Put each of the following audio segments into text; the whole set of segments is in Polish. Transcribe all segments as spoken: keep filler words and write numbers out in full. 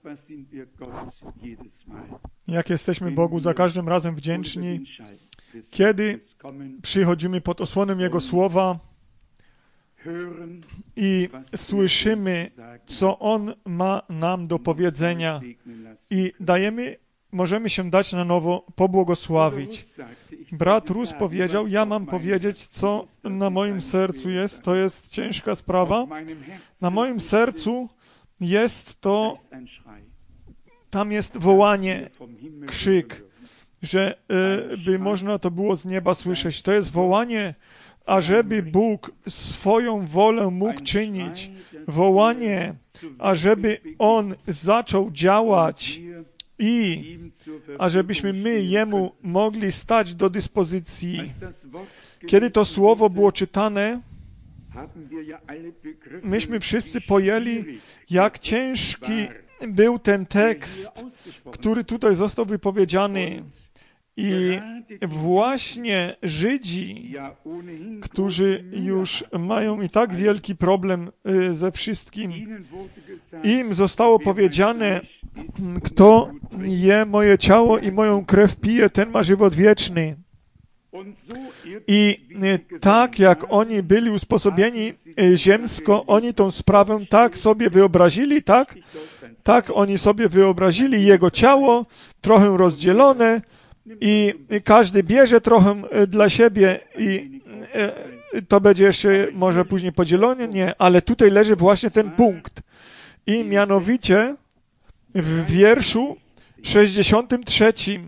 Jak jesteśmy Bogu za każdym razem wdzięczni, kiedy przychodzimy pod osłoną Jego Słowa i słyszymy, co On ma nam do powiedzenia i dajemy, możemy się dać na nowo pobłogosławić. Brat Rus powiedział, ja mam powiedzieć, co na moim sercu jest. To jest ciężka sprawa. Na moim sercu jest to, tam jest wołanie, krzyk, że y, by można to było z nieba słyszeć. To jest wołanie, ażeby Bóg swoją wolę mógł czynić. Wołanie, ażeby On zaczął działać i ażebyśmy my Jemu mogli stać do dyspozycji. Kiedy to słowo było czytane, myśmy wszyscy pojęli, jak ciężki był ten tekst, który tutaj został wypowiedziany. I właśnie Żydzi, którzy już mają i tak wielki problem ze wszystkim, im zostało powiedziane, kto je moje ciało i moją krew pije, ten ma żywot wieczny. I tak jak oni byli usposobieni ziemsko, oni tą sprawę tak sobie wyobrazili, tak? Tak oni sobie wyobrazili Jego ciało, trochę rozdzielone i każdy bierze trochę dla siebie i to będzie jeszcze może później podzielone, nie, ale tutaj leży właśnie ten punkt. I mianowicie w wierszu sześćdziesiątym trzecim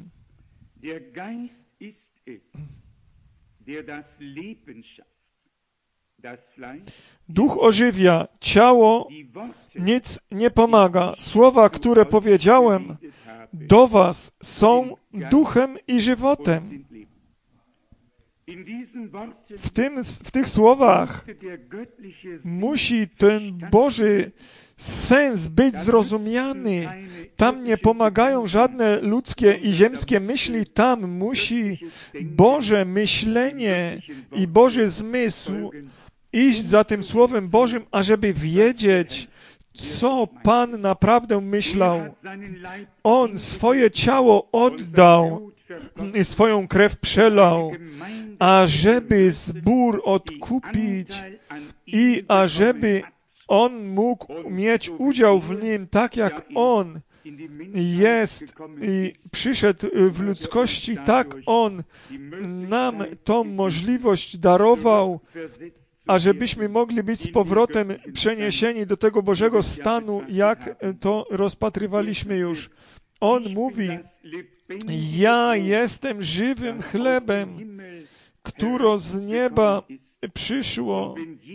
Duch ożywia, ciało nic nie pomaga. Słowa, które powiedziałem do was, są duchem i żywotem. W, tym, w tych słowach musi ten Boży sens być zrozumiany. Tam nie pomagają żadne ludzkie i ziemskie myśli. Tam musi Boże myślenie i Boży zmysł iść za tym Słowem Bożym, ażeby wiedzieć, co Pan naprawdę myślał. On swoje ciało oddał i swoją krew przelał, ażeby zbór odkupić i ażeby on mógł mieć udział w nim, tak jak on jest i przyszedł w ludzkości, tak on nam tą możliwość darował, ażebyśmy mogli być z powrotem przeniesieni do tego Bożego stanu, jak to rozpatrywaliśmy już. On mówi, ja jestem żywym chlebem, które z nieba przyszło.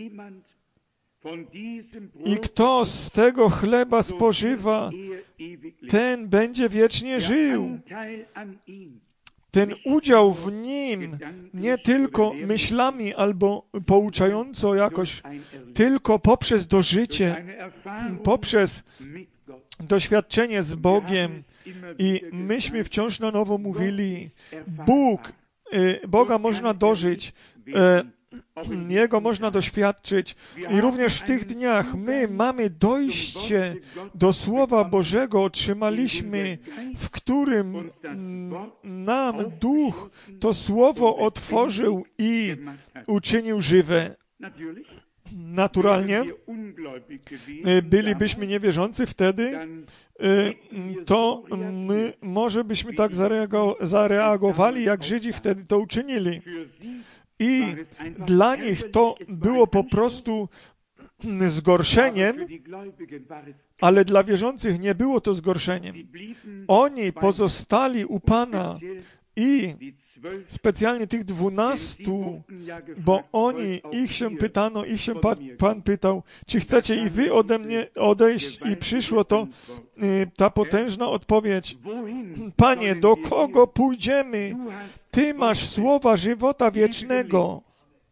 I kto z tego chleba spożywa, ten będzie wiecznie żył. Ten udział w nim nie tylko myślami albo pouczająco jakoś, tylko poprzez dożycie, poprzez doświadczenie z Bogiem. I myśmy wciąż na nowo mówili, Bóg, Boga można dożyć, Jego można doświadczyć i również w tych dniach my mamy dojście do Słowa Bożego, otrzymaliśmy, w którym nam Duch to Słowo otworzył i uczynił żywe. Naturalnie bylibyśmy niewierzący wtedy, to my może byśmy tak zareagowali, jak Żydzi wtedy to uczynili. I dla nich to było po prostu zgorszeniem, ale dla wierzących nie było to zgorszeniem. Oni pozostali u Pana i specjalnie tych dwunastu, bo oni, ich się pytano, ich się Pan, Pan pytał, czy chcecie i wy ode mnie odejść? I przyszło to, ta potężna odpowiedź, Panie, do kogo pójdziemy? Ty masz słowa żywota wiecznego.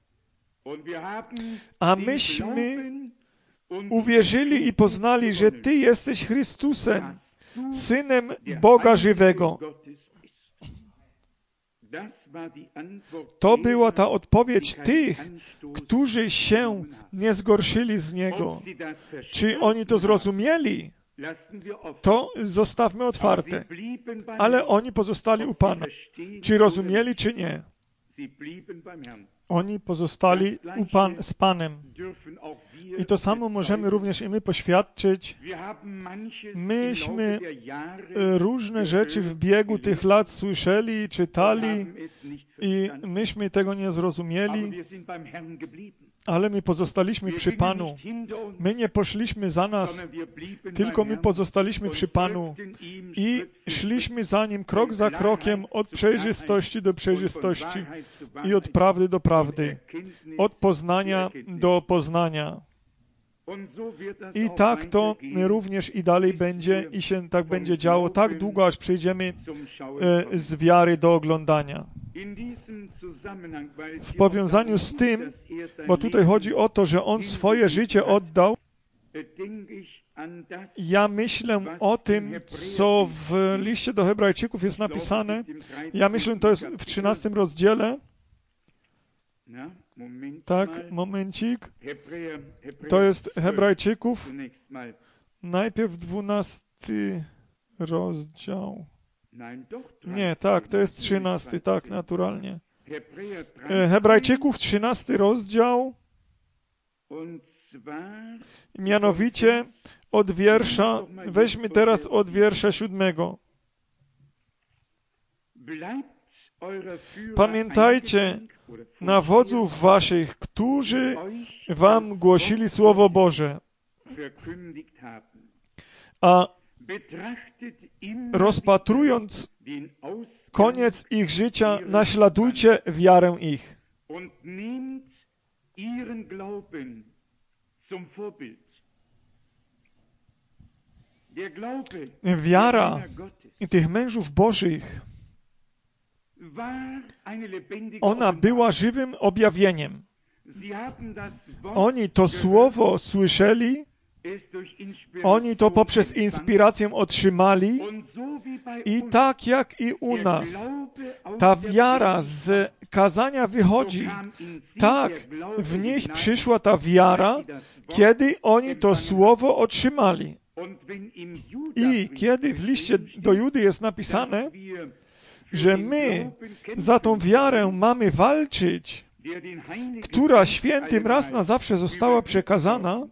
A myśmy uwierzyli i poznali, że Ty jesteś Chrystusem, Synem Boga żywego. To była ta odpowiedź tych, którzy się nie zgorszyli z Niego. Czy oni to zrozumieli? to zostawmy otwarte. Ale oni pozostali u Pana. Czy rozumieli, czy nie? Oni pozostali u Pan, z Panem. I to samo możemy również i my poświadczyć. Myśmy różne rzeczy w biegu tych lat słyszeli, czytali i myśmy tego nie zrozumieli, ale my pozostaliśmy przy Panu. My nie poszliśmy za nas, tylko my pozostaliśmy przy Panu i szliśmy za Nim krok za krokiem od przejrzystości do przejrzystości i od prawdy do prawdy, od poznania do poznania. I tak to również i dalej będzie i się tak będzie działo, tak długo, aż przejdziemy e, z wiary do oglądania. W powiązaniu z tym, bo tutaj chodzi o to, że On swoje życie oddał, ja myślę o tym, co w liście do Hebrajczyków jest napisane. Ja myślę, to jest w trzynastym rozdziale. Tak, momencik. To jest Hebrajczyków. Najpierw dwunasty rozdział. Nie, tak, to jest trzynasty, tak, naturalnie. Hebrajczyków, trzynasty rozdział. Mianowicie od wiersza, weźmy teraz od wiersza siódmego. Pamiętajcie na wodzów waszych, którzy wam głosili Słowo Boże, a rozpatrując koniec ich życia, naśladujcie wiarę ich. Wiara tych mężów Bożych, ona była żywym objawieniem. Oni to słowo słyszeli, oni to poprzez inspirację otrzymali i tak jak i u nas, ta wiara z kazania wychodzi. Tak, w nich przyszła ta wiara, kiedy oni to słowo otrzymali. I kiedy w liście do Judy jest napisane, że my za tą wiarę mamy walczyć, która świętym raz na zawsze została przekazana,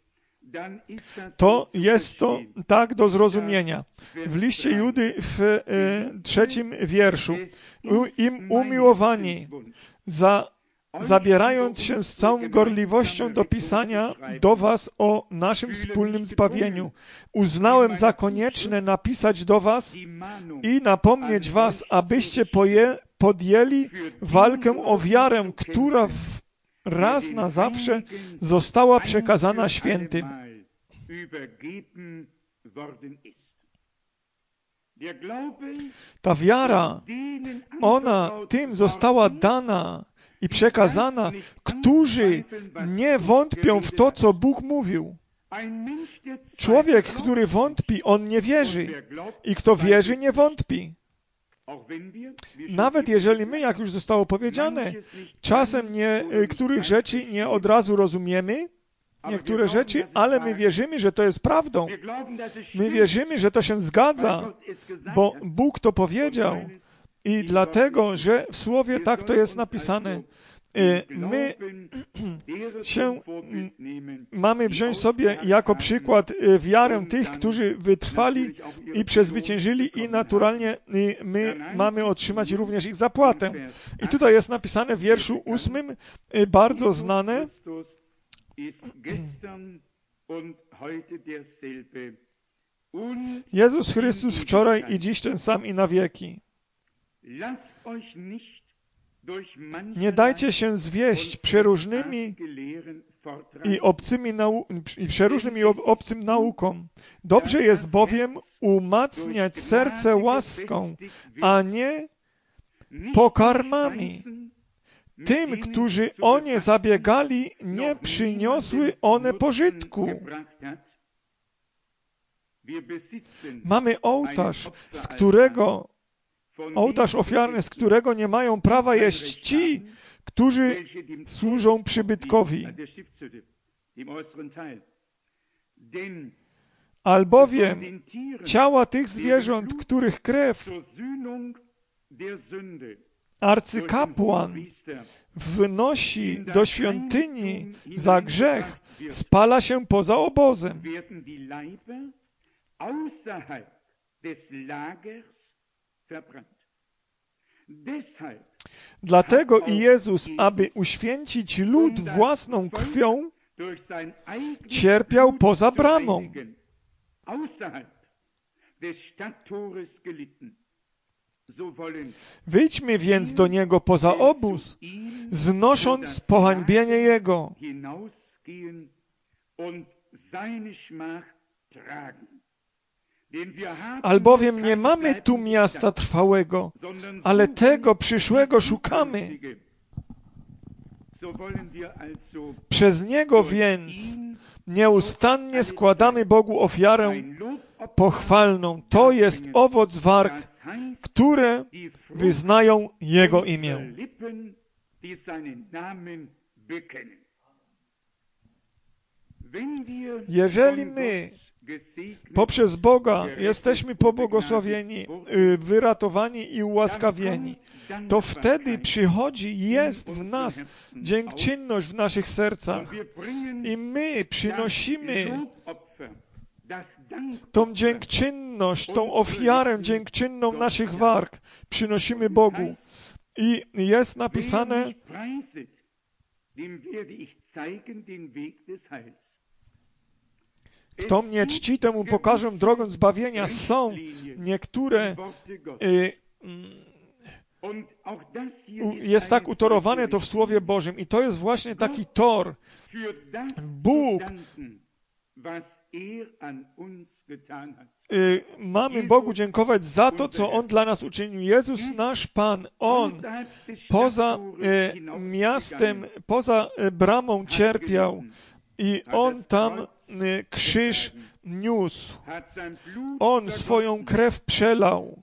to jest to tak do zrozumienia. W liście Judy w e, trzecim wierszu. U, Im umiłowani, za, zabierając się z całą gorliwością do pisania do was o naszym wspólnym zbawieniu, uznałem za konieczne napisać do was i napomnieć was, abyście poje, podjęli walkę o wiarę, która w raz na zawsze została przekazana świętym. Ta wiara, ona tym została dana i przekazana, którzy nie wątpią w to, co Bóg mówił. Człowiek, który wątpi, on nie wierzy. I kto wierzy, nie wątpi. Nawet jeżeli my, jak już zostało powiedziane, czasem niektórych rzeczy nie od razu rozumiemy, niektóre rzeczy, ale my wierzymy, że to jest prawdą. My wierzymy, że to się zgadza, bo Bóg to powiedział i dlatego, że w Słowie tak to jest napisane. My się mamy wziąć sobie jako przykład wiarę tych, którzy wytrwali i przezwyciężyli i naturalnie my mamy otrzymać również ich zapłatę. I tutaj jest napisane w wierszu ósmym, bardzo znane. Jezus Chrystus wczoraj i dziś ten sam i na wieki. Nie dajcie się zwieść przeróżnymi i obcymi nau- i przeróżnym i obcym naukom. Dobrze jest bowiem umacniać serce łaską, a nie pokarmami. Tym, którzy o nie zabiegali, nie przyniosły one pożytku. Mamy ołtarz, z którego ołtarz ofiarny, z którego nie mają prawa jeść ci, którzy służą przybytkowi. albowiem ciała tych zwierząt, których krew arcykapłan wnosi do świątyni za grzech, spala się poza obozem. Dlatego i Jezus, aby uświęcić lud własną krwią, cierpiał poza bramą. Wyjdźmy więc do Niego poza obóz, znosząc pohańbienie Jego. Albowiem nie mamy tu miasta trwałego, ale tego przyszłego szukamy. Przez Niego więc nieustannie składamy Bogu ofiarę pochwalną. To jest owoc warg, które wyznają Jego imię. Jeżeli my poprzez Boga jesteśmy pobłogosławieni, wyratowani i ułaskawieni, to wtedy przychodzi, jest w nas dziękczynność w naszych sercach i my przynosimy tą dziękczynność, tą ofiarę dziękczynną naszych warg, przynosimy Bogu. I jest napisane, kto mnie czci, temu pokażę drogę zbawienia. Są niektóre y, u, jest tak utorowane to w Słowie Bożym i to jest właśnie taki tor. Bóg y, mamy Bogu dziękować za to, co On dla nas uczynił. Jezus, nasz Pan, On poza y, miastem, poza y, bramą cierpiał i On tam y, krzyż niósł. On swoją krew przelał,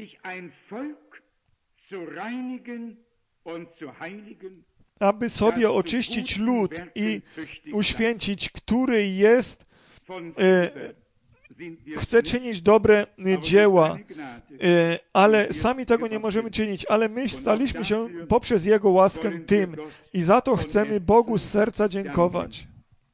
aby sobie oczyścić lud i uświęcić, który jest, e, chce czynić dobre dzieła, e, ale sami tego nie możemy czynić, ale my staliśmy się poprzez Jego łaskę tym i za to chcemy Bogu z serca dziękować.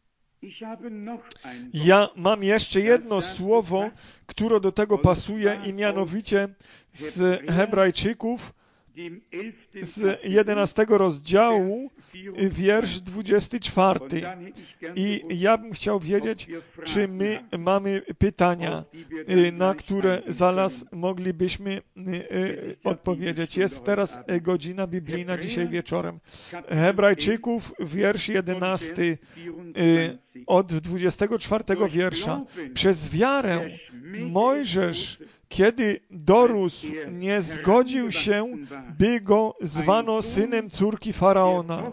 Ja mam jeszcze jedno słowo, które do tego pasuje i mianowicie z Hebrajczyków, z jedenastego rozdziału, wiersz dwudziesty czwarty. I ja bym chciał wiedzieć, czy my mamy pytania, na które zaraz moglibyśmy odpowiedzieć. Jest teraz godzina biblijna dzisiaj wieczorem. Hebrajczyków, wiersz jedenasty, od dwudziestego czwartego wiersza. Przez wiarę Mojżesz, kiedy dorósł, nie zgodził się, by go zwano synem córki Faraona.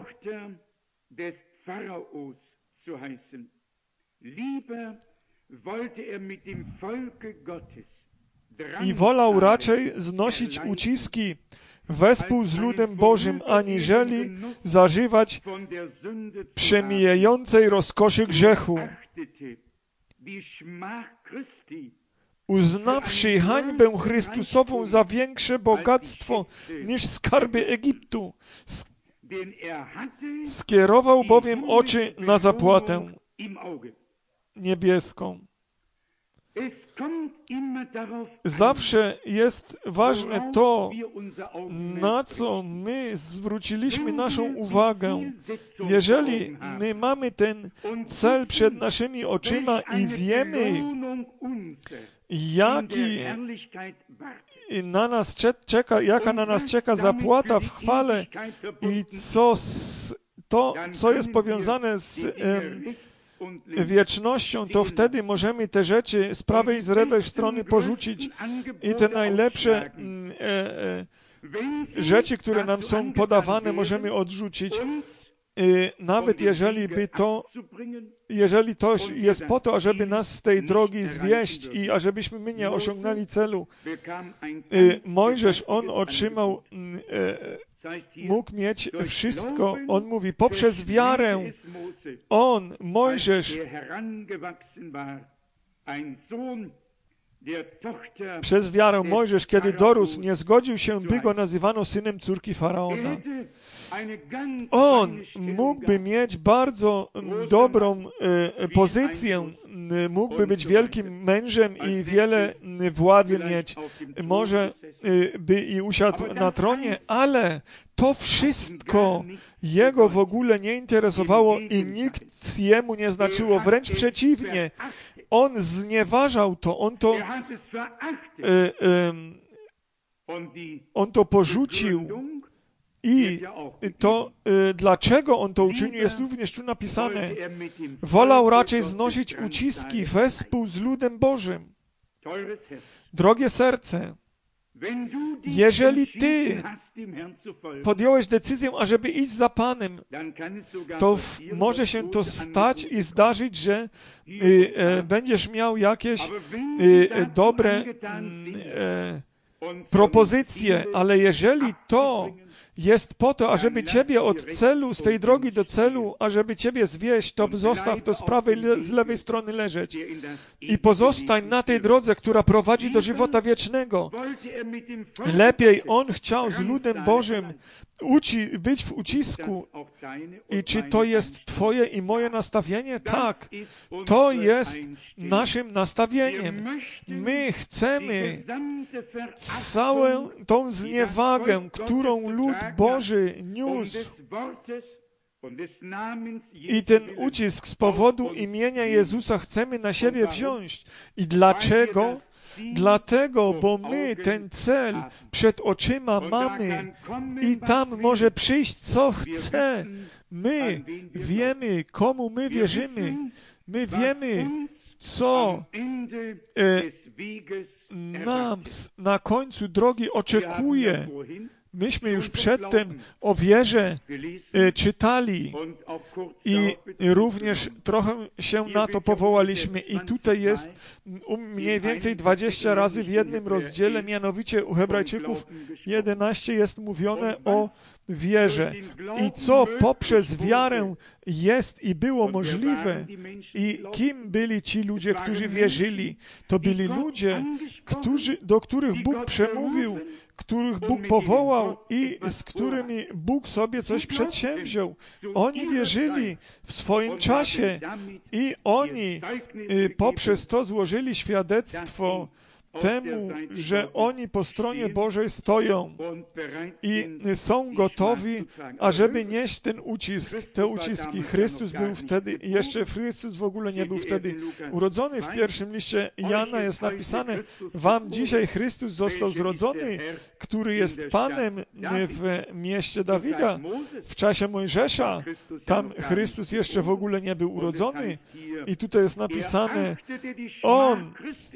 I wolał raczej znosić uciski wespół z ludem Bożym, aniżeli zażywać przemijającej rozkoszy grzechu. Uznawszy hańbę Chrystusową za większe bogactwo niż skarby Egiptu, skierował bowiem oczy na zapłatę niebieską. Zawsze jest ważne to, na co my zwróciliśmy naszą uwagę. Jeżeli my mamy ten cel przed naszymi oczyma i wiemy, jaki na nas czeka, jaka na nas czeka zapłata w chwale i co to, co jest powiązane z em, wiecznością, to wtedy możemy te rzeczy z prawej i z lewej strony porzucić i te najlepsze e, e, rzeczy, które nam są podawane, możemy odrzucić. I nawet jeżeli by to, jeżeli to jest po to, ażeby nas z tej drogi zwieść i ażebyśmy my nie osiągnęli celu. I Mojżesz, on otrzymał, mógł mieć wszystko. On mówi, poprzez wiarę on, Mojżesz, Przez wiarę Mojżesz, kiedy dorósł, nie zgodził się, by go nazywano synem córki Faraona. On mógłby mieć bardzo dobrą e, pozycję, mógłby być wielkim mężem i wiele władzy mieć. Może e, by i usiadł na tronie, ale to wszystko jego w ogóle nie interesowało i nikt jemu nie znaczyło. Wręcz przeciwnie. On znieważał to, on to, e, e, on to porzucił i to, e, dlaczego on to uczynił, jest również tu napisane. Wolał raczej znosić uciski wespół z ludem Bożym. Drogie serce, jeżeli Ty podjąłeś decyzję, ażeby iść za Panem, to w, może się to stać i zdarzyć, że y, e, będziesz miał jakieś y, dobre y, e, propozycje, ale jeżeli to jest po to, ażeby Ciebie od celu, z tej drogi do celu, ażeby Ciebie zwieść, to zostaw to z prawej, z lewej strony leżeć i pozostań na tej drodze, która prowadzi do żywota wiecznego. Lepiej On chciał z ludem Bożym uci, być w ucisku. I czy to jest Twoje i moje nastawienie? Tak. To jest naszym nastawieniem. My chcemy całą tą zniewagę, którą lud Boży niósł i ten ucisk z powodu imienia Jezusa chcemy na siebie wziąć. I dlaczego? Dlatego, bo my ten cel przed oczyma mamy i tam może przyjść co chce. My wiemy, komu my wierzymy. My wiemy, co e, nas na końcu drogi oczekuje. Myśmy już przedtem o wierze e, czytali i również trochę się na to powołaliśmy. I tutaj jest mniej więcej dwadzieścia razy w jednym rozdziale, mianowicie u Hebrajczyków jedenaście jest mówione o wierze. I co poprzez wiarę jest i było możliwe. I kim byli ci ludzie, którzy wierzyli? To byli ludzie, którzy, do których Bóg przemówił, których Bóg powołał i z którymi Bóg sobie coś przedsięwziął. Oni wierzyli w swoim czasie i oni poprzez to złożyli świadectwo temu, że oni po stronie Bożej stoją i są gotowi, ażeby nieść ten ucisk, te uciski. Chrystus był wtedy, jeszcze Chrystus w ogóle nie był wtedy urodzony. W pierwszym liście Jana jest napisane, wam dzisiaj Chrystus został zrodzony, który jest Panem w mieście Dawida. W czasie Mojżesza tam Chrystus jeszcze w ogóle nie był urodzony. I tutaj jest napisane, On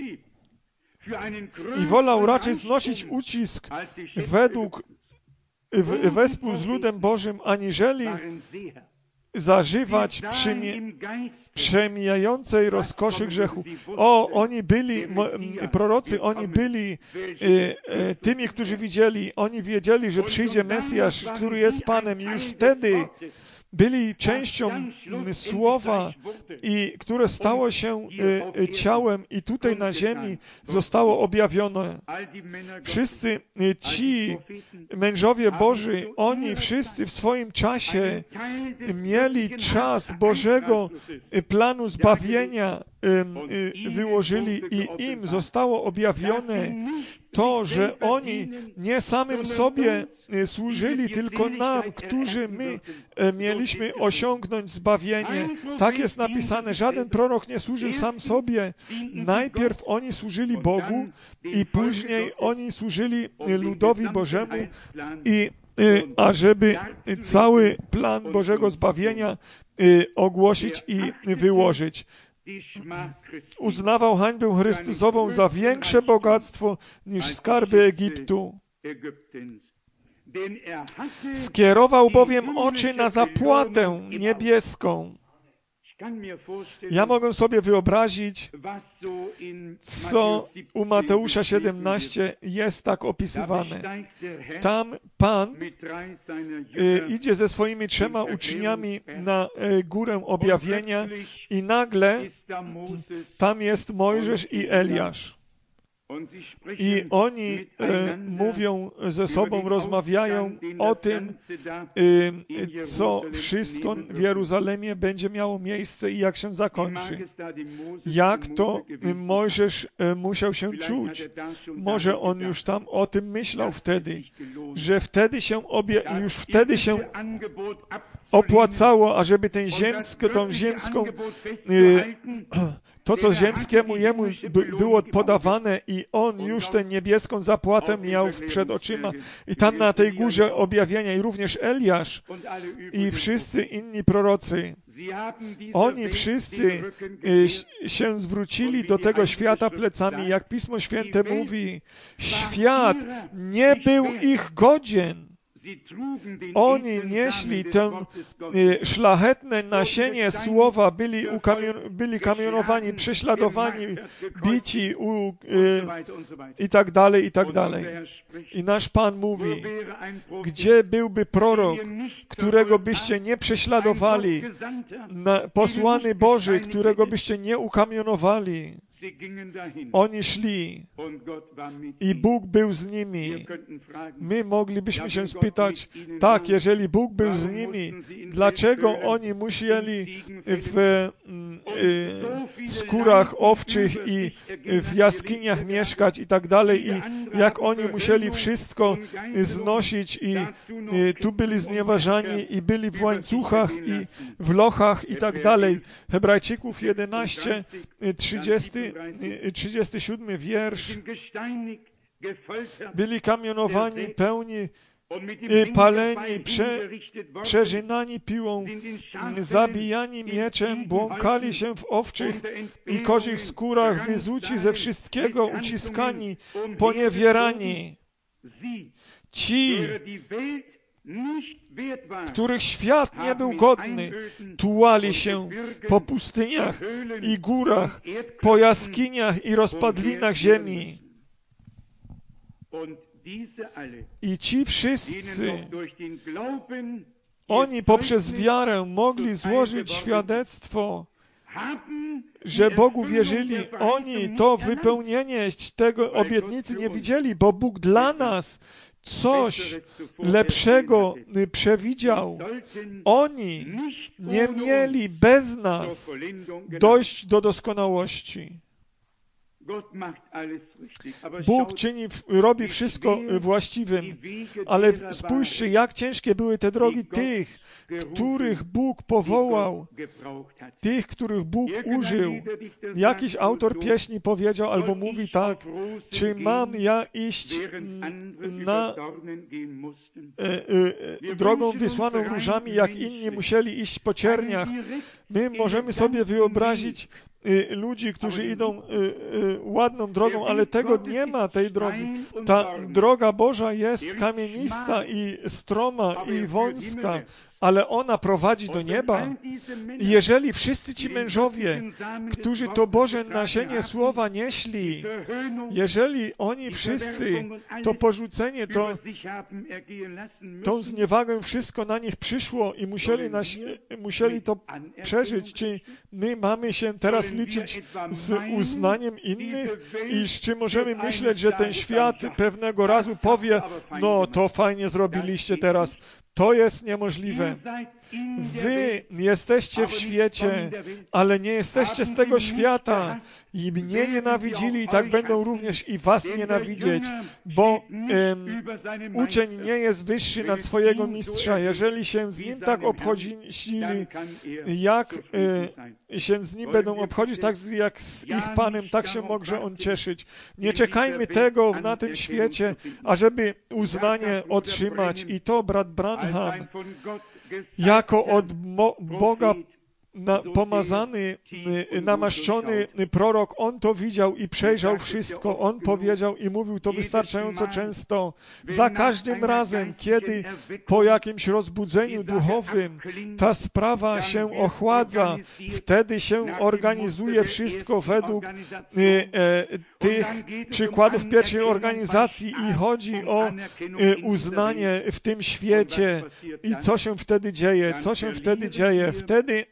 i wolał raczej znosić ucisk według w, wespół z ludem Bożym, aniżeli zażywać przemie, przemijającej rozkoszy grzechu. O, oni byli, prorocy, oni byli e, e, tymi, którzy widzieli, oni wiedzieli, że przyjdzie Mesjasz, który jest Panem i już wtedy byli częścią słowa, i które stało się e, ciałem i tutaj na ziemi zostało objawione. Wszyscy ci mężowie Boży, oni wszyscy w swoim czasie mieli czas Bożego planu zbawienia, wyłożyli i im zostało objawione to, że oni nie samym sobie służyli, tylko nam, którzy my mieliśmy osiągnąć zbawienie. Tak jest napisane, żaden prorok nie służył sam sobie. Najpierw oni służyli Bogu i później oni służyli ludowi Bożemu i ażeby cały plan Bożego zbawienia ogłosić i wyłożyć. Uznawał hańbę Chrystusową za większe bogactwo niż skarby Egiptu. Skierował bowiem oczy na zapłatę niebieską. Ja mogę sobie wyobrazić, co u Mateusza siedemnaście jest tak opisywane. Tam Pan y, idzie ze swoimi trzema uczniami na y, górę objawienia i nagle tam jest Mojżesz i Eliasz. I oni e, mówią ze sobą, rozmawiają o tym, e, co wszystko w Jeruzalemie będzie miało miejsce i jak się zakończy. Jak to Mojżesz e, musiał się czuć. Może on już tam o tym myślał wtedy, że wtedy się obie, już wtedy się opłacało, ażeby ten ziemsko, tą ziemską e, to, co ziemskiemu jemu by, było podawane i on już tę niebieską zapłatę miał przed oczyma. I tam na tej górze objawienia i również Eliasz i wszyscy inni prorocy, oni wszyscy się zwrócili do tego świata plecami, jak Pismo Święte mówi, świat nie był ich godzien. Oni nieśli to szlachetne nasienie słowa, byli, ukamion, byli kamionowani, prześladowani, bici u, y, i tak dalej, i tak dalej. I nasz Pan mówi, gdzie byłby prorok, którego byście nie prześladowali, na, posłany Boży, którego byście nie ukamionowali. Oni szli i Bóg był z nimi. My moglibyśmy się spytać, tak, jeżeli Bóg był z nimi, dlaczego oni musieli w y, skórach owczych i w jaskiniach mieszkać i tak dalej, i jak oni musieli wszystko znosić i y, tu byli znieważani i byli w łańcuchach i w lochach i tak dalej. Hebrajczyków jedenaście, trzydziesty, trzydziesty siódmy wiersz. Byli kamionowani, pełni, paleni, prze, przeżynani piłą, zabijani mieczem, błąkali się w owczych i koźich skórach, wyzuci ze wszystkiego, uciskani, poniewierani. Ci, których świat nie był godny, tułali się po pustyniach i górach, po jaskiniach i rozpadlinach ziemi. I ci wszyscy, oni poprzez wiarę mogli złożyć świadectwo, że Bogu wierzyli. Oni to wypełnienie tego obietnicy nie widzieli, bo Bóg dla nas coś lepszego przewidział. Oni nie mieli bez nas dojść do doskonałości. Bóg czyni, robi wszystko właściwym, ale spójrzcie, jak ciężkie były te drogi tych, których Bóg powołał, tych, których Bóg użył. Jakiś autor pieśni powiedział albo mówi tak, czy mam ja iść na e, e, drogą wysłaną różami, jak inni musieli iść po cierniach. My możemy sobie wyobrazić ludzi, którzy idą y, y, ładną drogą, ale tego nie ma, tej drogi. Ta droga Boża jest kamienista i stroma i wąska, ale ona prowadzi do nieba. I jeżeli wszyscy ci mężowie, którzy to Boże nasienie słowa nieśli, jeżeli oni wszyscy to porzucenie, to, tą zniewagę wszystko na nich przyszło i musieli, nas, musieli to przeżyć, czy my mamy się teraz liczyć z uznaniem innych i czy możemy myśleć, że ten świat pewnego razu powie, no to fajnie zrobiliście teraz. To jest niemożliwe. Wy jesteście w świecie, ale nie jesteście z tego świata. I mnie nienawidzili, i tak będą również i was nienawidzieć, bo um, uczeń nie jest wyższy nad swojego mistrza. Jeżeli się z nim tak obchodzili, jak e, się z nim będą obchodzić, tak jak z ich Panem, tak się może on cieszyć. Nie czekajmy tego na tym świecie, ażeby uznanie otrzymać. I to brat Branham jako od Boga na, pomazany, namaszczony prorok, on to widział i przejrzał wszystko. On powiedział i mówił to wystarczająco często. Za każdym razem, kiedy po jakimś rozbudzeniu duchowym ta sprawa się ochładza, wtedy się organizuje wszystko według e, e, tych przykładów pierwszej organizacji i chodzi o e, uznanie w tym świecie. I co się wtedy dzieje? Co się wtedy dzieje? Wtedy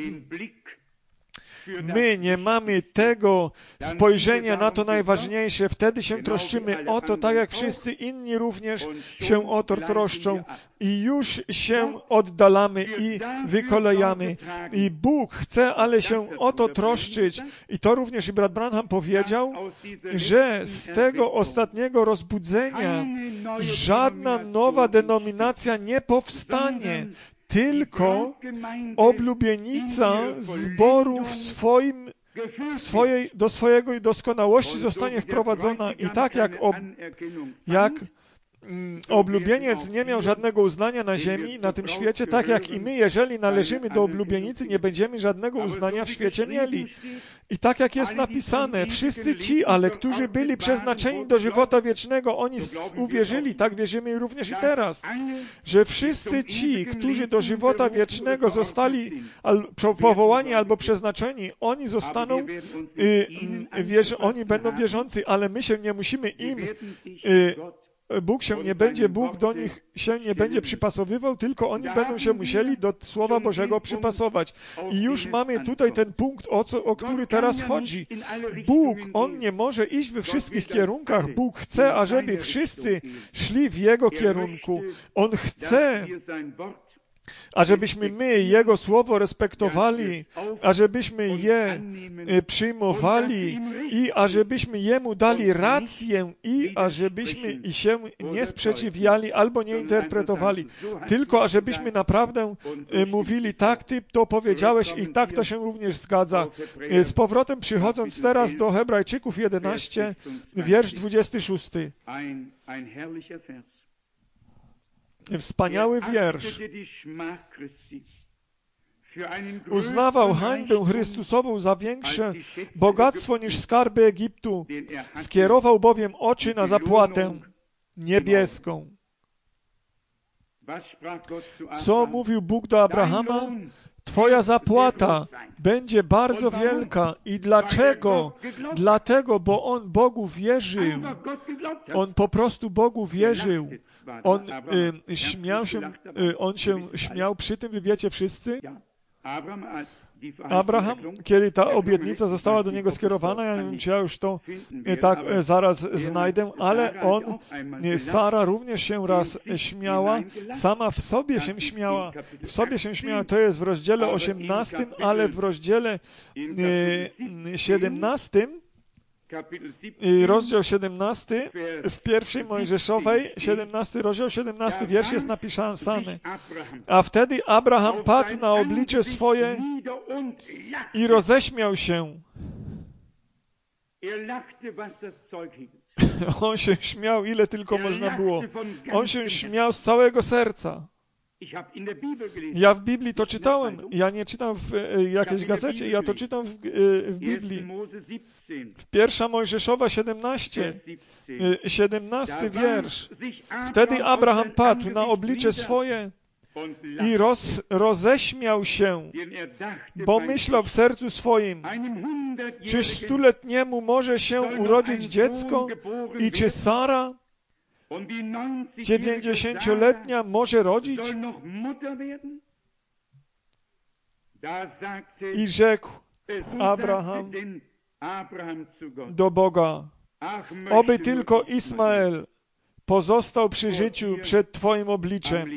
my nie mamy tego spojrzenia na to najważniejsze. Wtedy się troszczymy o to, tak jak wszyscy inni również się o to troszczą i już się oddalamy i wykolejamy. I Bóg chce, ale się o to troszczyć. I to również i brat Branham powiedział, że z tego ostatniego rozbudzenia żadna nowa denominacja nie powstanie, tylko oblubienica zboru w swoim, swojej, do swojej doskonałości zostanie wprowadzona. I tak jak, ob, jak mm, oblubieniec nie miał żadnego uznania na ziemi, na tym świecie, tak jak i my, jeżeli należymy do oblubienicy, nie będziemy żadnego uznania w świecie mieli. I tak jak jest napisane, wszyscy ci, ale którzy byli przeznaczeni do żywota wiecznego, oni uwierzyli, tak wierzymy również i teraz, że wszyscy ci, którzy do żywota wiecznego zostali al, powołani albo przeznaczeni, oni zostaną, y, y, wierzy, oni będą wierzący, ale my się nie musimy im y, Bóg się nie będzie, Bóg do nich się nie będzie przypasowywał, tylko oni będą się musieli do Słowa Bożego przypasować. I już mamy tutaj ten punkt, o, co, o który teraz chodzi. Bóg, On nie może iść we wszystkich kierunkach. Bóg chce, ażeby wszyscy szli w Jego kierunku. On chce, ażebyśmy my Jego Słowo respektowali, ażebyśmy je przyjmowali i ażebyśmy Jemu dali rację i ażebyśmy się nie sprzeciwiali albo nie interpretowali, tylko ażebyśmy naprawdę mówili, tak, Ty to powiedziałeś i tak to się również zgadza. Z powrotem przychodząc teraz do Hebrajczyków jedenaście, wiersz dwudziesty szósty. Wspaniały wiersz. Uznawał hańbę Chrystusową za większe bogactwo niż skarby Egiptu. Skierował bowiem oczy na zapłatę niebieską. Co mówił Bóg do Abrahama? Twoja zapłata będzie bardzo wielka. I dlaczego? Dlatego, bo on Bogu wierzył. On po prostu Bogu wierzył. On y, śmiał się, y, on się śmiał przy tym, wy wiecie wszyscy? Abraham, kiedy ta obietnica została do niego skierowana, ja nie wiem, czy ja już to tak zaraz znajdę, ale on, Sara również się raz śmiała, sama w sobie się śmiała, w sobie się śmiała, to jest w rozdziale osiemnastym, ale w rozdziale siedemnastym, rozdział siedemnasty, w pierwszej Mojżeszowej, siedemnasty rozdział, siedemnasty wiersz jest napisany. A wtedy Abraham padł na oblicze swoje i roześmiał się. On się śmiał, ile tylko można było. On się śmiał z całego serca. Ja w Biblii to czytałem. Ja nie czytam w jakiejś gazecie, ja to czytam w, w Biblii. W pierwsza Mojżeszowa siedemnaście, siedemnasty wiersz. Wtedy Abraham padł na oblicze swoje i roz, roześmiał się, bo myślał w sercu swoim, czyż stuletniemu może się urodzić dziecko i czy Sara dziewięćdziesięcioletnia może rodzić? I rzekł Abraham do Boga, oby tylko Ismael pozostał przy życiu przed Twoim obliczem.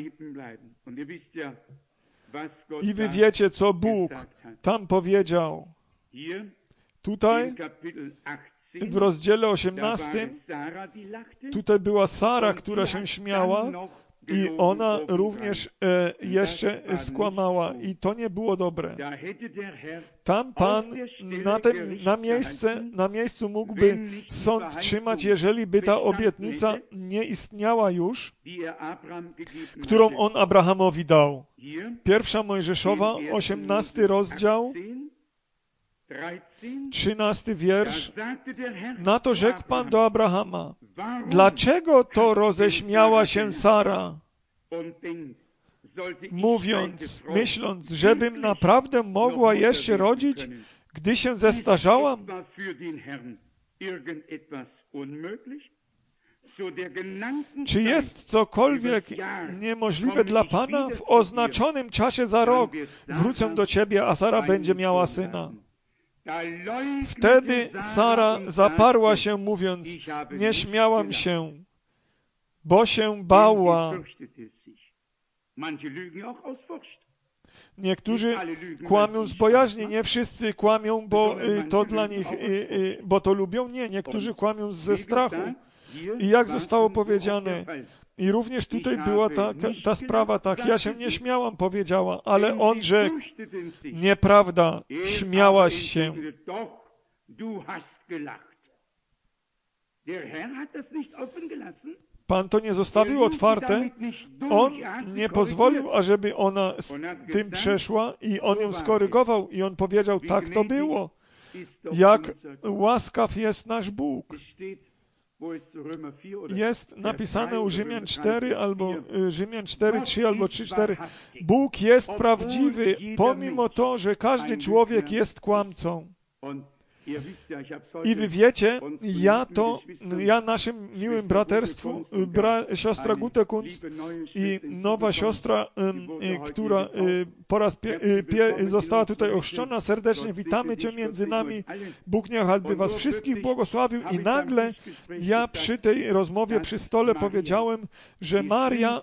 I wy wiecie, co Bóg tam powiedział. Tutaj w rozdziale osiemnastym, tutaj była Sara, która się śmiała, i ona również e, jeszcze skłamała i to nie było dobre. Tam Pan na, tym, na, miejsce, na miejscu mógłby sąd trzymać, jeżeli by ta obietnica nie istniała już, którą On Abrahamowi dał. Pierwsza Mojżeszowa, osiemnasty rozdział, trzynasty wiersz. Na to rzekł Pan do Abrahama: dlaczego to roześmiała się Sara, mówiąc, myśląc, żebym naprawdę mogła jeszcze rodzić, gdy się zestarzałam? Czy jest cokolwiek niemożliwe dla Pana? W oznaczonym czasie za rok wrócę do Ciebie, a Sara będzie miała syna. Wtedy Sara zaparła się, mówiąc, nie śmiałam się, bo się bała. Niektórzy kłamią z bojaźni, nie wszyscy kłamią, bo to dla nich, bo to lubią. Nie, niektórzy kłamią ze strachu. I jak zostało powiedziane, i również tutaj była ta, ta sprawa, tak, ja się nie śmiałam, powiedziała, ale on rzekł, nieprawda, śmiałaś się. Pan to nie zostawił otwarte, on nie pozwolił, ażeby ona z tym przeszła i on ją skorygował i on powiedział, tak to było. Jak łaskaw jest nasz Bóg. Jest napisane u Rzymian cztery, albo Rzymian cztery, trzy, albo trzy, cztery. Bóg jest prawdziwy, pomimo to, że każdy człowiek jest kłamcą. I wy wiecie, ja to, ja naszym miłym braterstwu, bra, siostra Gutekunst i nowa siostra, y, która y, po raz pie, y, pie, została tutaj ochrzczona, serdecznie witamy Cię między nami. Bóg niech by was wszystkich błogosławił. I nagle ja przy tej rozmowie przy stole powiedziałem, że Maria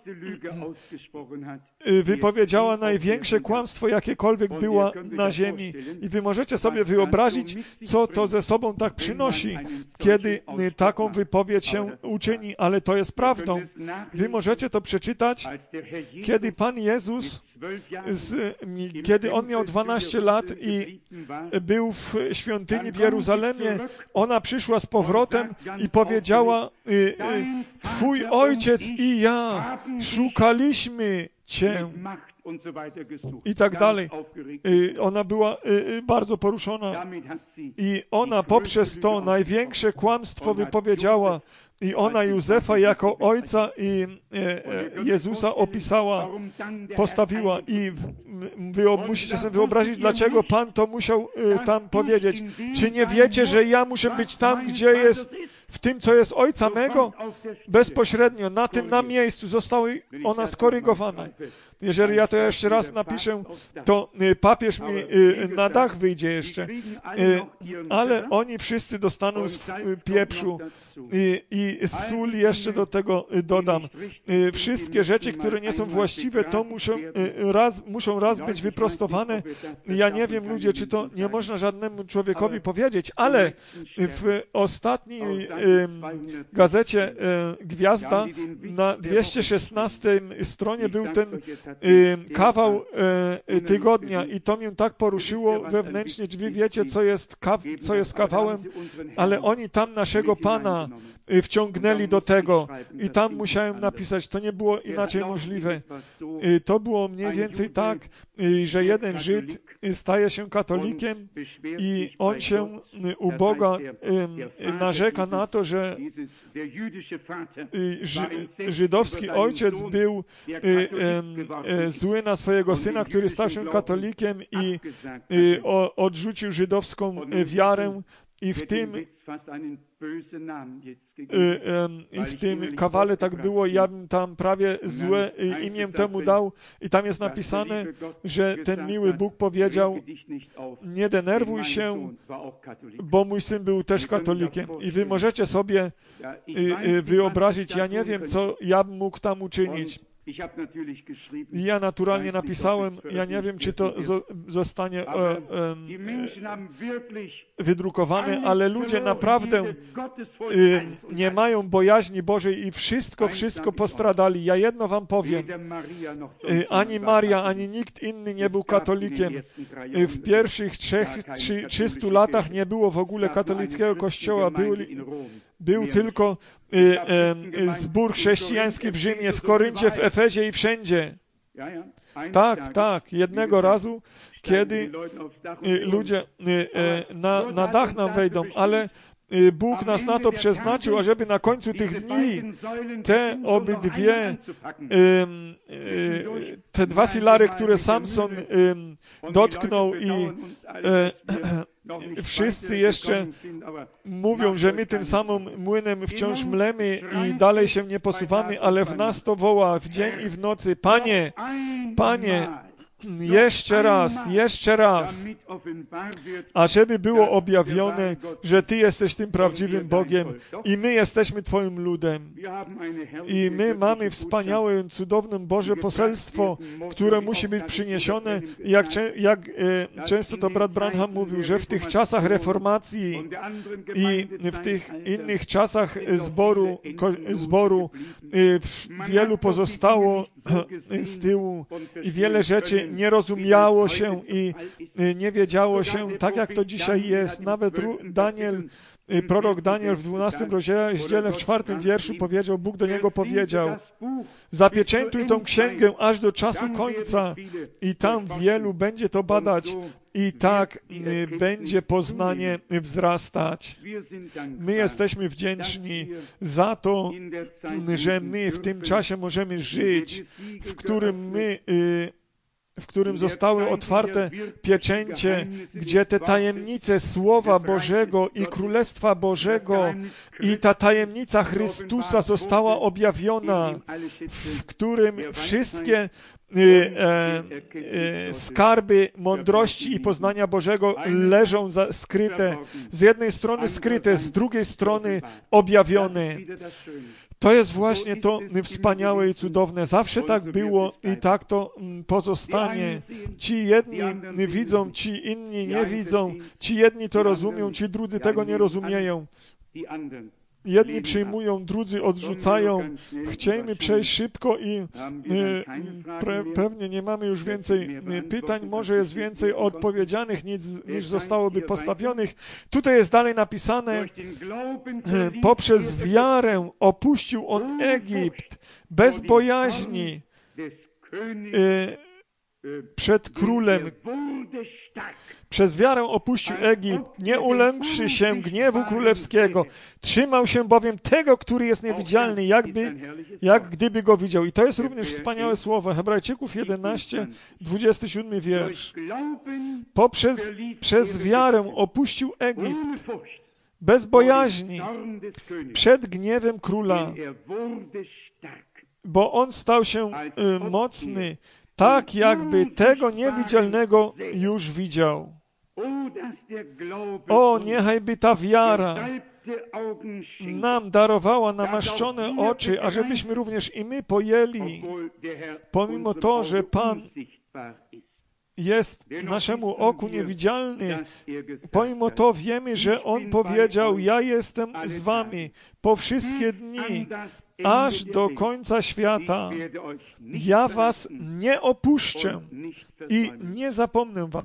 y, wypowiedziała największe kłamstwo, jakiekolwiek była na ziemi. I wy możecie sobie wyobrazić, co to ze sobą tak przynosi, kiedy taką wypowiedź się uczyni, ale to jest prawdą. Wy możecie to przeczytać, kiedy Pan Jezus, z, kiedy On miał dwanaście lat i był w świątyni w Jeruzalemie, ona przyszła z powrotem i powiedziała, Twój ojciec i ja szukaliśmy Cię. I tak dalej. Ona była bardzo poruszona i ona poprzez to największe kłamstwo wypowiedziała i ona Józefa jako ojca i Jezusa opisała, postawiła i wy musicie sobie wyobrazić, dlaczego Pan to musiał tam powiedzieć. Czy nie wiecie, że ja muszę być tam, gdzie jest, w tym, co jest Ojca mego? Bezpośrednio, na tym, na miejscu została ona skorygowana. Jeżeli ja to jeszcze raz napiszę, to papież mi na dach wyjdzie jeszcze. Ale oni wszyscy dostaną z pieprzu i, i sól jeszcze do tego dodam. Wszystkie rzeczy, które nie są właściwe, to muszą raz, muszą raz być wyprostowane. Ja nie wiem, ludzie, czy to nie można żadnemu człowiekowi powiedzieć, ale w ostatniej gazecie Gwiazda na dwieście szesnastej stronie był ten kawał tygodnia i to mnie tak poruszyło wewnętrznie. Wy wiecie, co jest, kaw, co jest kawałem, ale oni tam naszego Pana wciągnęli do tego i tam musiałem napisać, to nie było inaczej możliwe. To było mniej więcej tak, że jeden Żyd staje się katolikiem i on się u Boga narzeka na to, że żydowski ojciec był zły na swojego syna, który stał się katolikiem i odrzucił żydowską wiarę. I w tym, i w tym kawale tak było, ja bym tam prawie złe imię temu dał i tam jest napisane, że ten miły Bóg powiedział, nie denerwuj się, bo mój syn był też katolikiem. I wy możecie sobie wyobrazić, ja nie wiem, co ja bym mógł tam uczynić. I ja naturalnie napisałem, ja nie wiem, czy to zostanie e, e, wydrukowane, ale ludzie naprawdę e, nie mają bojaźni Bożej i wszystko, wszystko postradali. Ja jedno wam powiem, e, ani Maria, ani nikt inny nie był katolikiem. E, w pierwszych trzech, trzy, trzystu latach nie było w ogóle katolickiego kościoła. Był, był tylko e, e, zbór chrześcijański w Rzymie, w Koryncie, w Efezie i wszędzie. Tak, tak. Jednego razu, kiedy ludzie na, na dach nam wejdą, ale Bóg nas na to przeznaczył, ażeby na końcu tych dni te obydwie, te dwa filary, które Samson dotknął i wszyscy jeszcze mówią, że my tym samym młynem wciąż mlemy i dalej się nie posuwamy, ale w nas to woła w dzień i w nocy: Panie, Panie, jeszcze raz, jeszcze raz, ażeby było objawione, że Ty jesteś tym prawdziwym Bogiem i my jesteśmy Twoim ludem. I my mamy wspaniałe, cudowne Boże poselstwo, które musi być przyniesione. Jak, jak e, często to brat Branham mówił, że w tych czasach reformacji i w tych innych czasach zboru, ko, zboru e, wielu pozostało z tyłu i wiele rzeczy nie rozumiało się i nie wiedziało się, tak jak to dzisiaj jest. Nawet Daniel, prorok Daniel w dwunastym rozdziale, w czwartym wierszu powiedział, Bóg do niego powiedział: zapieczętuj tą księgę aż do czasu końca i tam wielu będzie to badać i tak będzie poznanie wzrastać. My jesteśmy wdzięczni za to, że my w tym czasie możemy żyć, w którym my w którym zostały otwarte pieczęcie, gdzie te tajemnice Słowa Bożego i Królestwa Bożego i ta tajemnica Chrystusa została objawiona, w którym wszystkie e, e, skarby mądrości i poznania Bożego leżą za, skryte. Z jednej strony skryte, z drugiej strony objawione. To jest właśnie to wspaniałe i cudowne. Zawsze tak było i tak to pozostanie. Ci jedni widzą, ci inni nie widzą. Ci jedni to rozumią, ci drudzy tego nie rozumieją. Jedni przyjmują, drudzy odrzucają. Chciejmy przejść szybko i pre, pewnie nie mamy już więcej pytań. Może jest więcej odpowiedzianych niż, niż zostałoby postawionych. Tutaj jest dalej napisane: poprzez wiarę opuścił on Egipt bez bojaźni przed królem. Przez wiarę opuścił Egipt, nie ulękłszy się gniewu królewskiego. Trzymał się bowiem tego, który jest niewidzialny, jakby, jak gdyby go widział. I to jest również wspaniałe słowo. Hebrajczyków jedenaście, dwudziesty siódmy wiersz. Poprzez przez wiarę opuścił Egipt bez bojaźni przed gniewem króla, bo on stał się y, mocny, tak jakby tego niewidzialnego już widział. O, niechajby ta wiara nam darowała namaszczone oczy, ażebyśmy również i my pojęli, pomimo to, że Pan jest naszemu oku niewidzialny, pomimo to wiemy, że On powiedział: ja jestem z wami po wszystkie dni, aż do końca świata. Ja was nie opuszczę i nie zapomnę was.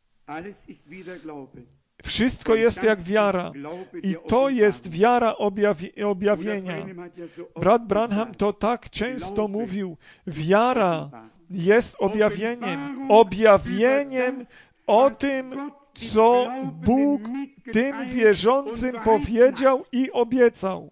Wszystko jest jak wiara i to jest wiara objawi- objawienia. Brat Branham to tak często mówił. Wiara jest objawieniem. Objawieniem o tym, co Bóg tym wierzącym powiedział i obiecał.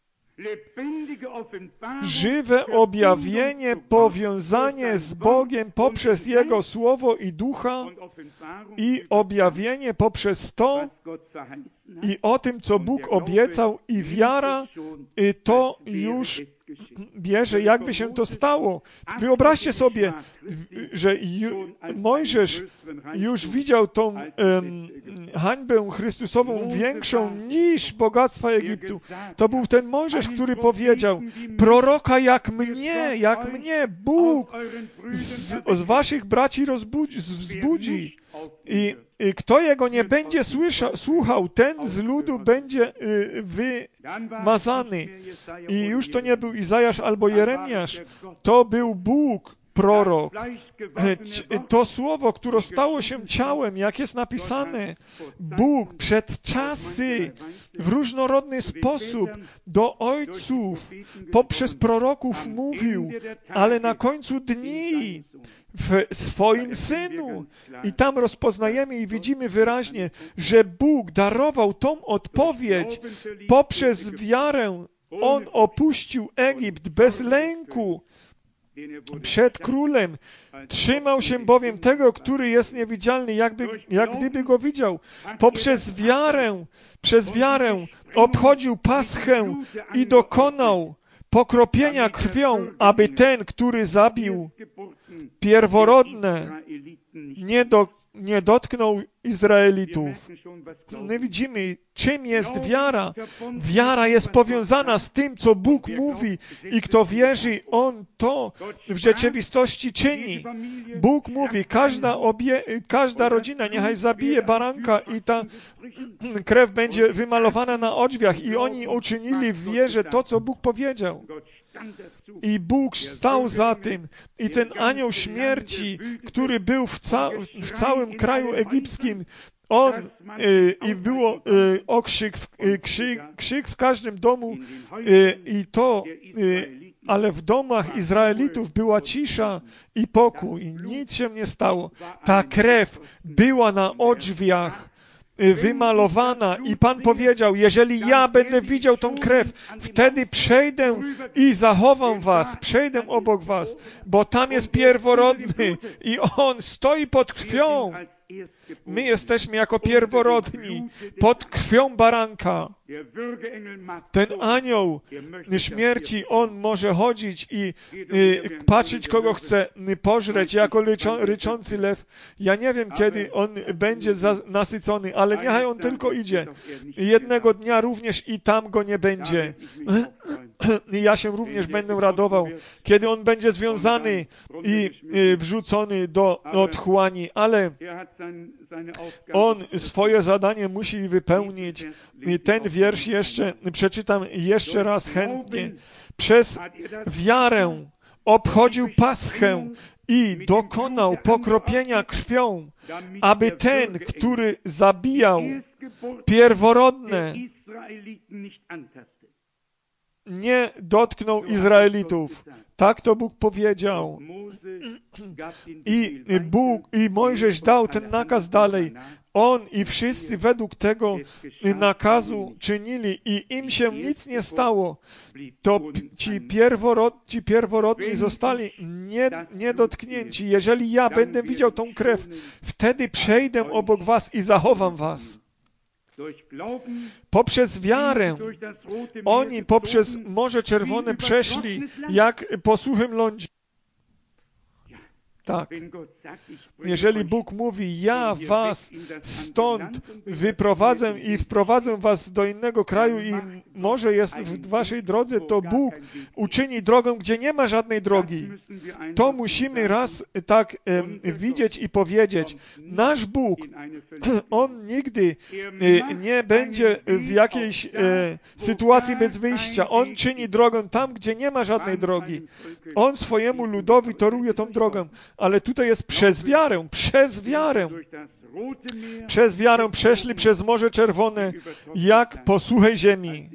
Żywe objawienie, powiązanie z Bogiem poprzez Jego Słowo i Ducha i objawienie poprzez to i o tym, co Bóg obiecał, i wiara, i to już bierze, jakby się to stało. Wyobraźcie sobie, że Mojżesz już widział tą um, hańbę Chrystusową większą niż bogactwa Egiptu. To był ten Mojżesz, który powiedział, proroka jak mnie, jak mnie Bóg z, z waszych braci rozbudzi, wzbudzi. I, I kto jego nie będzie słysza, słuchał, ten z ludu będzie y, wymazany. I już to nie był Izajasz albo Jeremiasz, to był Bóg, prorok. To słowo, które stało się ciałem, jak jest napisane, Bóg przed czasy w różnorodny sposób do ojców poprzez proroków mówił, ale na końcu dni w swoim Synu. I tam rozpoznajemy i widzimy wyraźnie, że Bóg darował tą odpowiedź poprzez wiarę. On opuścił Egipt bez lęku przed królem. Trzymał się bowiem tego, który jest niewidzialny, jakby, jak gdyby go widział. Poprzez wiarę, przez wiarę obchodził Paschę i dokonał pokropienia krwią, aby ten, który zabił pierworodne, nie, do, nie dotknął Izraelitów. My widzimy, czym jest wiara. Wiara jest powiązana z tym, co Bóg mówi i kto wierzy, on to w rzeczywistości czyni. Bóg mówi, każda, obie, każda rodzina niechaj zabije baranka i ta krew będzie wymalowana na odrzwiach i oni uczynili w wierze to, co Bóg powiedział. I Bóg stał za tym. I ten anioł śmierci, który był w, ca w całym kraju egipskim, on y, i było y, okrzyk, y, krzyk, krzyk w każdym domu y, i to, y, ale w domach Izraelitów była cisza i pokój i nic się nie stało. Ta krew była na odrzwiach wymalowana i Pan powiedział, jeżeli ja będę widział tą krew, wtedy przejdę i zachowam was, przejdę obok was, bo tam jest pierworodny i on stoi pod krwią. My jesteśmy jako pierworodni pod krwią baranka. Ten anioł śmierci, on może chodzić i y, patrzeć, kogo chce pożreć, jako ryczą, ryczący lew. Ja nie wiem, kiedy on będzie za, nasycony, ale niechaj on tylko idzie. Jednego dnia również i tam go nie będzie. I ja się również będę radował, kiedy on będzie związany i y, wrzucony do otchłani, ale on swoje zadanie musi wypełnić. I ten wiersz jeszcze przeczytam jeszcze raz chętnie. Przez wiarę obchodził Paschę i dokonał pokropienia krwią, aby ten, który zabijał pierworodne, nie dotknął Izraelitów. Tak to Bóg powiedział. I Bóg, i Mojżesz dał ten nakaz dalej. On i wszyscy według tego nakazu czynili i im się nic nie stało. To ci, pierworod, ci pierworodni zostali nie, niedotknięci. Jeżeli ja będę widział tą krew, wtedy przejdę obok was i zachowam was. Poprzez wiarę oni poprzez Morze Czerwone przeszli jak po suchym lądzie. Tak. Jeżeli Bóg mówi, ja was stąd wyprowadzę i wprowadzę was do innego kraju i morze jest w waszej drodze, to Bóg uczyni drogę, gdzie nie ma żadnej drogi. To musimy raz tak e, widzieć i powiedzieć. Nasz Bóg, On nigdy e, nie będzie w jakiejś e, sytuacji bez wyjścia. On czyni drogę tam, gdzie nie ma żadnej drogi. On swojemu ludowi toruje tą drogę. Ale tutaj jest przez wiarę, przez wiarę. Przez wiarę przeszli przez Morze Czerwone, jak po suchej ziemi.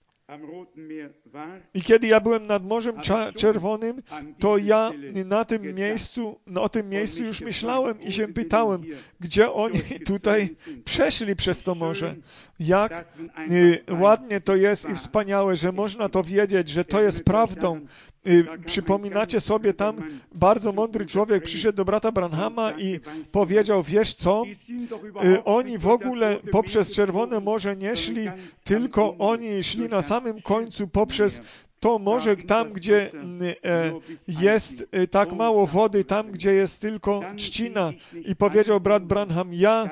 I kiedy ja byłem nad Morzem Czerwonym, to ja na tym miejscu, no o tym miejscu już myślałem i się pytałem, gdzie oni tutaj przeszli przez to morze. Jak y, ładnie to jest i wspaniałe, że można to wiedzieć, że to jest prawdą. Y, przypominacie sobie, tam bardzo mądry człowiek przyszedł do brata Branhama i powiedział, wiesz co, y, oni w ogóle poprzez Czerwone Morze nie szli, tylko oni szli na samym końcu poprzez to może tam, gdzie jest tak mało wody, tam, gdzie jest tylko trzcina. I powiedział brat Branham, ja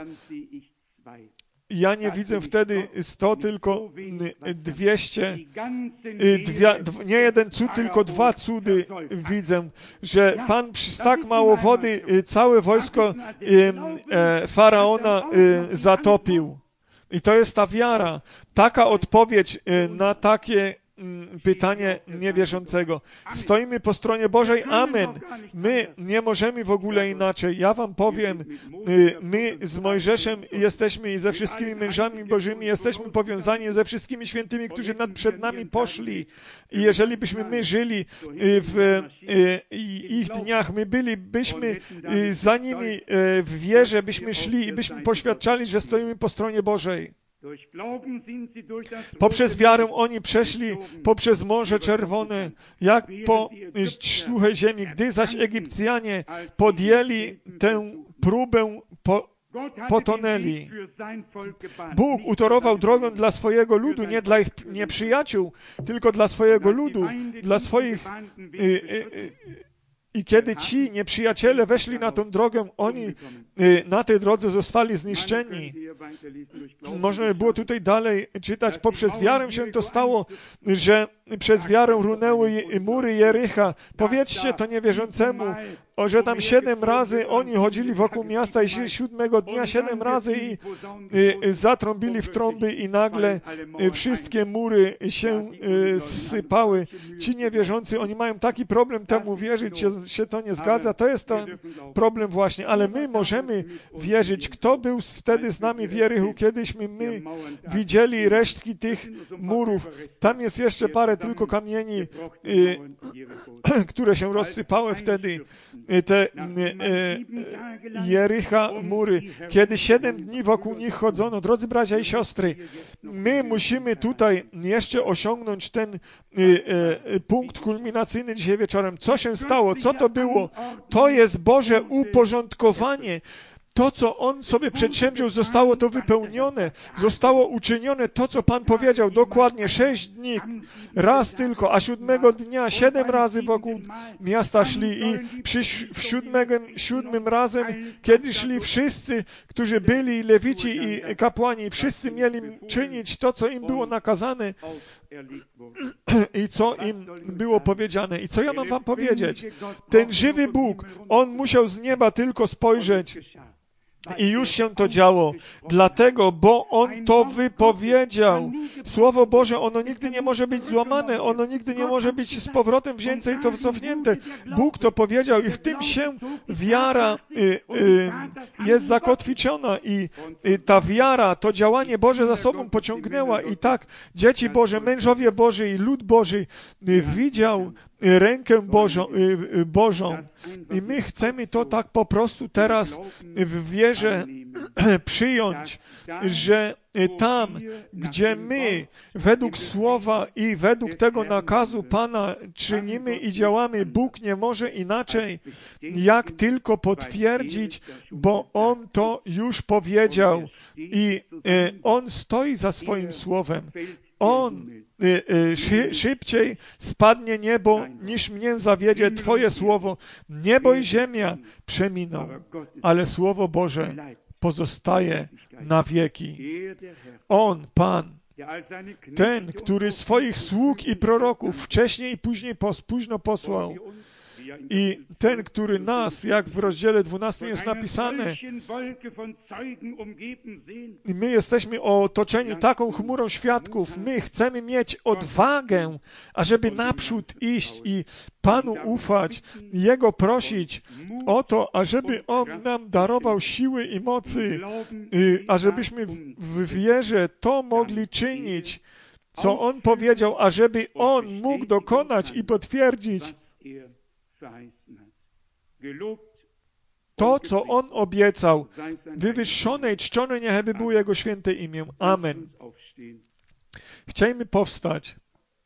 Ja nie widzę wtedy sto, tylko dwieście, dwie, nie jeden cud, tylko dwa cudy widzę, że Pan przez tak mało wody całe wojsko Faraona zatopił. I to jest ta wiara, taka odpowiedź na takie pytanie niewierzącego. Stoimy po stronie Bożej. Amen. My nie możemy w ogóle inaczej. Ja wam powiem, my z Mojżeszem jesteśmy i ze wszystkimi mężami Bożymi jesteśmy powiązani ze wszystkimi świętymi, którzy nad przed nami poszli. I jeżeli byśmy my żyli w ich dniach, my bylibyśmy za nimi w wierze, byśmy szli i byśmy poświadczali, że stoimy po stronie Bożej. Poprzez wiarę oni przeszli poprzez Morze Czerwone, jak po suchej ziemi. Gdy zaś Egipcjanie podjęli tę próbę, po, potonęli. Bóg utorował drogę dla swojego ludu, nie dla ich nieprzyjaciół, tylko dla swojego ludu, dla swoich... Y, y, y, I kiedy ci nieprzyjaciele weszli na tę drogę, oni na tej drodze zostali zniszczeni. Można by było tutaj dalej czytać. Poprzez wiarę się to stało, że przez wiarę runęły mury Jericha. Powiedzcie to niewierzącemu, że tam siedem razy oni chodzili wokół miasta i siódmego dnia siedem razy i, i zatrąbili w trąby i nagle wszystkie mury się sypały. Ci niewierzący, oni mają taki problem temu wierzyć, się, się to nie zgadza. To jest ten problem właśnie, ale my możemy wierzyć. Kto był wtedy z nami w Jerichu, kiedyśmy my widzieli resztki tych murów. Tam jest jeszcze parę tylko kamieni, które się rozsypały wtedy. Te Jericha mury, kiedy siedem dni wokół nich chodzono. Drodzy bracia i siostry, my musimy tutaj jeszcze osiągnąć ten punkt kulminacyjny dzisiaj wieczorem. Co się stało? Co to było? To jest Boże uporządkowanie. To, co On sobie przedsięwziął, zostało to wypełnione, zostało uczynione to, co Pan powiedział, dokładnie sześć dni, raz tylko, a siódmego dnia siedem razy wokół miasta szli i przy w siódmym, siódmym razem, kiedy szli wszyscy, którzy byli lewici i kapłani, wszyscy mieli czynić to, co im było nakazane i co im było powiedziane. I co ja mam wam powiedzieć? Ten żywy Bóg, On musiał z nieba tylko spojrzeć i już się to działo, dlatego, bo On to wypowiedział. Słowo Boże, ono nigdy nie może być złamane, ono nigdy nie może być z powrotem wzięte i to cofnięte. Bóg to powiedział i w tym się wiara y, y, jest zakotwiczona i y, ta wiara, to działanie Boże za sobą pociągnęła i tak dzieci Boże, mężowie Boży i lud Boży y, widział rękę Bożą, Bożą. I my chcemy to tak po prostu teraz w wierze przyjąć, że tam, gdzie my według Słowa i według tego nakazu Pana czynimy i działamy, Bóg nie może inaczej, jak tylko potwierdzić, bo On to już powiedział i On stoi za swoim Słowem. On y, y, szy, szybciej spadnie niebo, niż mnie zawiedzie Twoje słowo. Niebo i ziemia przeminą, ale Słowo Boże pozostaje na wieki. On, Pan, ten, który swoich sług i proroków wcześniej i później pos, późno posłał, i ten, który nas, jak w rozdziale dwunastym jest napisane, i my jesteśmy otoczeni taką chmurą świadków, my chcemy mieć odwagę, ażeby naprzód iść i Panu ufać, Jego prosić o to, ażeby On nam darował siły i mocy, ażebyśmy w wierze to mogli czynić, co On powiedział, ażeby On mógł dokonać i potwierdzić to, co On obiecał. Wywyższone i czczone niechby było Jego święte imię. Amen. Chcielibyśmy powstać.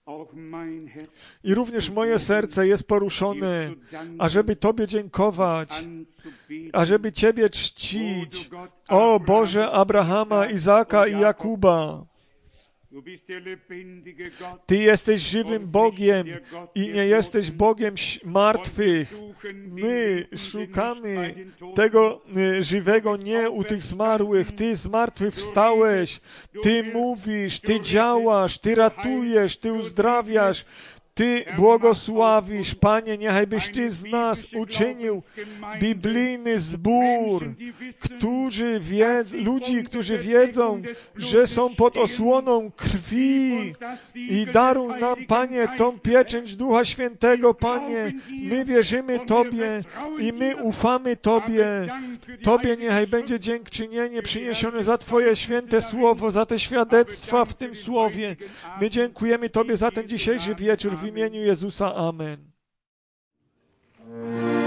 I również moje serce jest poruszone, ażeby Tobie dziękować, ażeby Ciebie czcić. O Boże Abrahama, Izaka i Jakuba. Ty jesteś żywym Bogiem i nie jesteś Bogiem martwych. My szukamy tego żywego nie u tych zmarłych. Ty z martwych wstałeś. Ty mówisz, Ty działasz, Ty ratujesz, Ty uzdrawiasz. Ty błogosławisz, Panie, niechajbyś Ty z nas uczynił biblijny zbór, którzy wiedzą, ludzi, którzy wiedzą, że są pod osłoną krwi i daruj nam, Panie, tą pieczęć Ducha Świętego, Panie. My wierzymy Tobie i my ufamy Tobie. Tobie niechaj będzie dziękczynienie przyniesione za Twoje święte słowo, za te świadectwa w tym słowie. My dziękujemy Tobie za ten dzisiejszy wieczór w imieniu Jezusa. Amen.